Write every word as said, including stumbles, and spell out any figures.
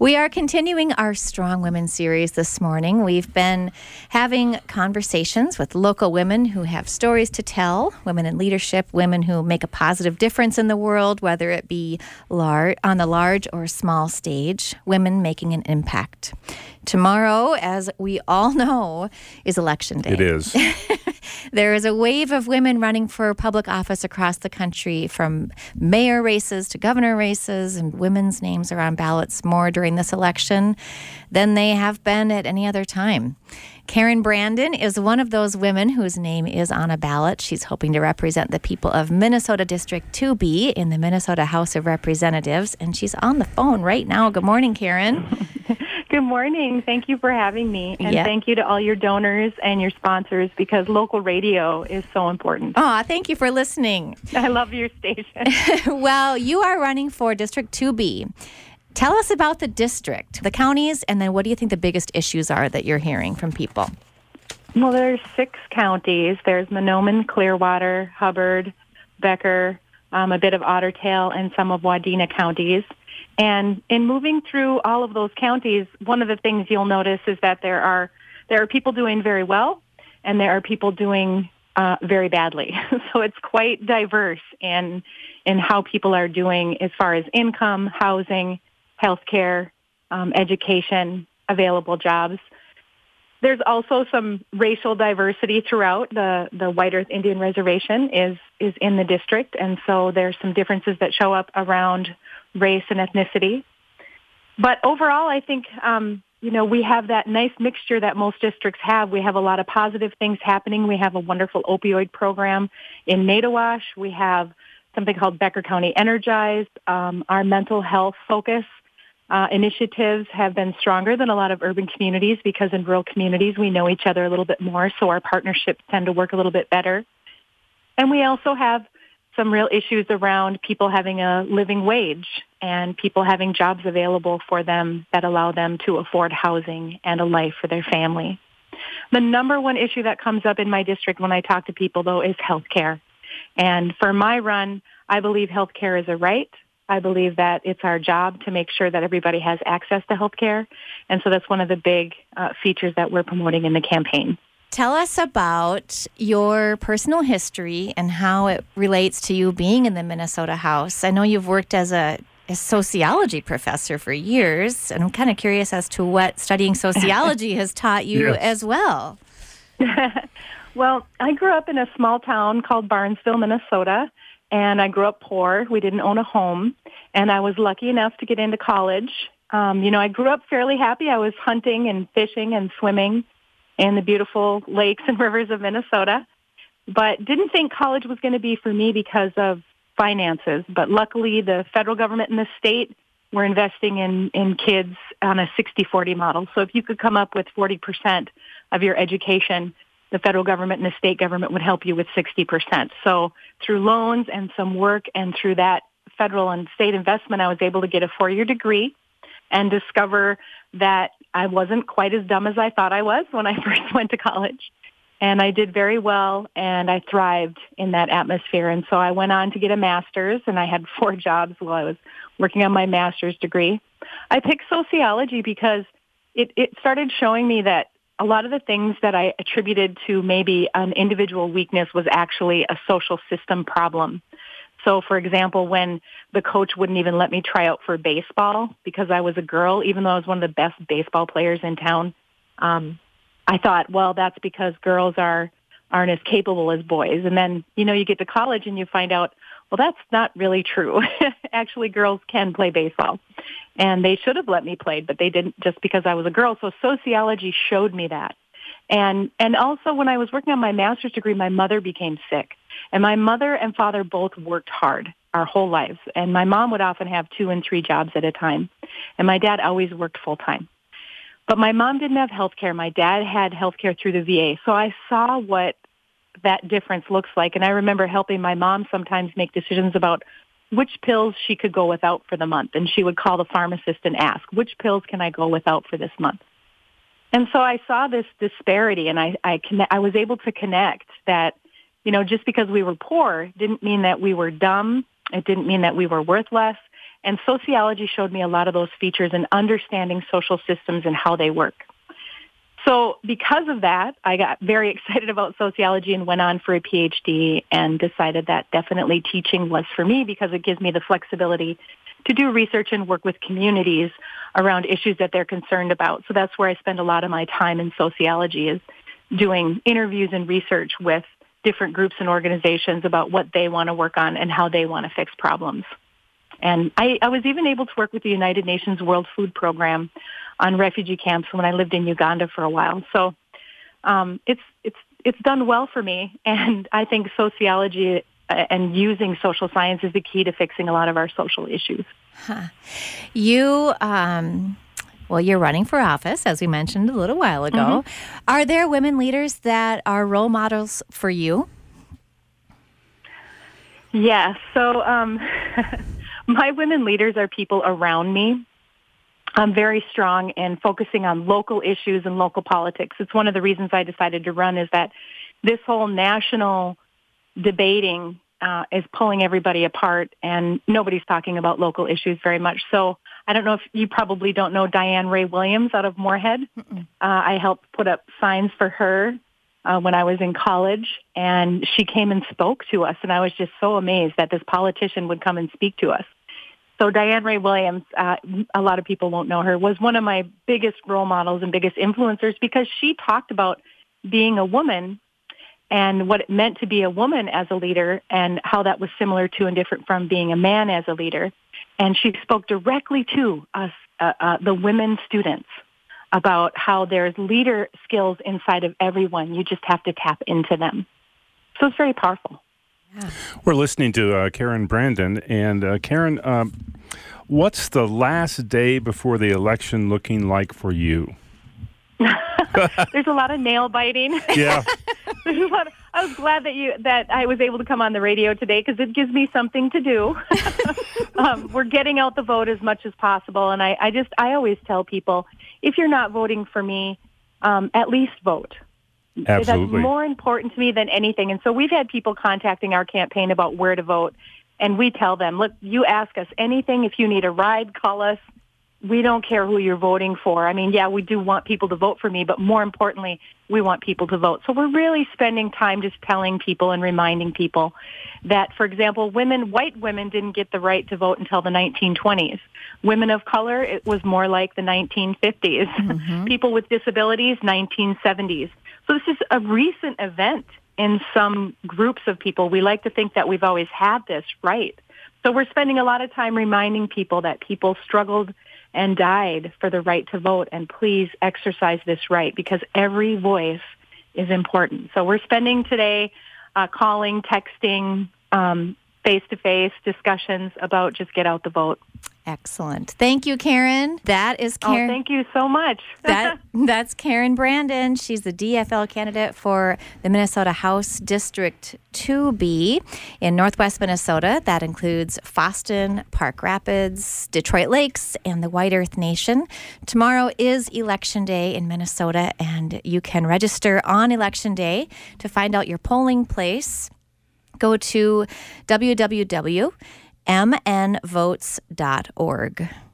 We are continuing our Strong Women series this morning. We've been having conversations with local women who have stories to tell, women in leadership, women who make a positive difference in the world, whether it be lar- on the large or small stage, women making an impact. Tomorrow, as we all know, is Election Day. It is. There is a wave of women running for public office across the country, from mayor races to governor races, and women's names are on ballots more during this election than they have been at any other time. Karen Brandon is one of those women whose name is on a ballot. She's hoping to represent the people of Minnesota District two B in the Minnesota House of Representatives, and she's on the phone right now. Good morning, Karen. Good morning. Thank you for having me. And yeah. thank you to all your donors and your sponsors, because local radio is so important. Aw, thank you for listening. I love your station. Well, you are running for District two B. Tell us about the district, the counties, and then what do you think the biggest issues are that you're hearing from people? Well, there's six counties. There's Mahnomen, Clearwater, Hubbard, Becker, um, a bit of Otter Tail, and some of Wadena counties. And in moving through all of those counties, one of the things you'll notice is that there are there are people doing very well, and there are people doing uh, very badly. So it's quite diverse in in how people are doing as far as income, housing, healthcare, um, education, available jobs. There's also some racial diversity throughout. The the White Earth Indian Reservation is is in the district, and so there's some differences that show up around race and ethnicity. But overall, I think, um, you know, we have that nice mixture that most districts have. We have a lot of positive things happening. We have a wonderful opioid program in Naytawash. We have something called Becker County Energize. Um, our mental health focus uh, initiatives have been stronger than a lot of urban communities, because in rural communities we know each other a little bit more, so our partnerships tend to work a little bit better. And we also have some real issues around people having a living wage and people having jobs available for them that allow them to afford housing and a life for their family. The number one issue that comes up in my district when I talk to people, though, is health care. And for my run, I believe health care is a right. I believe that it's our job to make sure that everybody has access to health care. And so that's one of the big uh, features that we're promoting in the campaign. Tell us about your personal history and how it relates to you being in the Minnesota House. I know you've worked as a, a sociology professor for years, and I'm kind of curious as to what studying sociology has taught you Yes. as well. Well, I grew up in a small town called Barnesville, Minnesota, and I grew up poor. We didn't own a home, and I was lucky enough to get into college. Um, you know, I grew up fairly happy. I was hunting and fishing and swimming in the beautiful lakes and rivers of Minnesota, but didn't think college was going to be for me because of finances. But luckily, the federal government and the state were investing in, in kids on a sixty forty model. So if you could come up with forty percent of your education, the federal government and the state government would help you with sixty percent. So through loans and some work and through that federal and state investment, I was able to get a four-year degree and discover that I wasn't quite as dumb as I thought I was when I first went to college. And I did very well, and I thrived in that atmosphere. And so I went on to get a master's, and I had four jobs while I was working on my master's degree. I picked sociology because it, it started showing me that a lot of the things that I attributed to maybe an individual weakness was actually a social system problem. So, for example, when the coach wouldn't even let me try out for baseball because I was a girl, even though I was one of the best baseball players in town, um, I thought, well, that's because girls are, aren't as capable as boys. And then, you know, you get to college and you find out, well, that's not really true. Actually, girls can play baseball. And they should have let me play, but they didn't just because I was a girl. So sociology showed me that. And and also when I was working on my master's degree, my mother became sick. And my mother and father both worked hard our whole lives. And my mom would often have two and three jobs at a time. And my dad always worked full time. But my mom didn't have health care. My dad had health care through the V A. So I saw what that difference looks like. And I remember helping my mom sometimes make decisions about which pills she could go without for the month. And she would call the pharmacist and ask, which pills can I go without for this month? And so I saw this disparity, and I I, conne- I was able to connect that, you know, just because we were poor didn't mean that we were dumb. It didn't mean that we were worthless. And sociology showed me a lot of those features in understanding social systems and how they work. So because of that, I got very excited about sociology and went on for a P H D and decided that definitely teaching was for me because it gives me the flexibility to do research and work with communities around issues that they're concerned about. So that's where I spend a lot of my time in sociology, is doing interviews and research with different groups and organizations about what they want to work on and how they want to fix problems. And I, I was even able to work with the United Nations World Food Program on refugee camps when I lived in Uganda for a while. So um, it's it's it's done well for me, and I think sociology and using social science is the key to fixing a lot of our social issues. Huh. You, um, well, you're running for office, as we mentioned a little while ago. Mm-hmm. Are there women leaders that are role models for you? Yes. So um, my women leaders are people around me. I'm very strong in focusing on local issues and local politics. It's one of the reasons I decided to run, is that this whole national debating uh, is pulling everybody apart, and nobody's talking about local issues very much. So I don't know if you probably don't know Diane Ray Williams out of Moorhead. Uh, I helped put up signs for her uh, when I was in college, and she came and spoke to us, and I was just so amazed that this politician would come and speak to us. So Diane Ray Williams, uh, a lot of people won't know her, was one of my biggest role models and biggest influencers because she talked about being a woman and what it meant to be a woman as a leader and how that was similar to and different from being a man as a leader. And she spoke directly to us, uh, uh, the women students, about how there's leader skills inside of everyone. You just have to tap into them. So it's very powerful. Yeah. We're listening to uh, Karen Brandon. And uh, Karen, um, what's the last day before the election looking like for you? There's a lot of nail biting. Yeah. There's a lot of, I was glad that you that I was able to come on the radio today because it gives me something to do. um, we're getting out the vote as much as possible, and I, I just I always tell people, if you're not voting for me, um, at least vote. Absolutely. That's more important to me than anything. And so we've had people contacting our campaign about where to vote, and we tell them, look, you ask us anything. If you need a ride, call us. We don't care who you're voting for. I mean, yeah, we do want people to vote for me, but more importantly, we want people to vote. So we're really spending time just telling people and reminding people that, for example, women, white women didn't get the right to vote until the nineteen twenties. Women of color, it was more like the nineteen fifties. Mm-hmm. People with disabilities, nineteen seventies. So this is a recent event in some groups of people. We like to think that we've always had this right. So we're spending a lot of time reminding people that people struggled and died for the right to vote, and please exercise this right because every voice is important. So we're spending today uh, calling, texting, um, face-to-face discussions about just get out the vote. Excellent. Thank you, Karen. That is Karen. Oh, thank you so much. that That's Karen Brandon. She's the D F L candidate for the Minnesota House District two B in Northwest Minnesota. That includes Fosston, Park Rapids, Detroit Lakes, and the White Earth Nation. Tomorrow is Election Day in Minnesota, and you can register on Election Day to find out your polling place. Go to w w w dot m n votes dot org.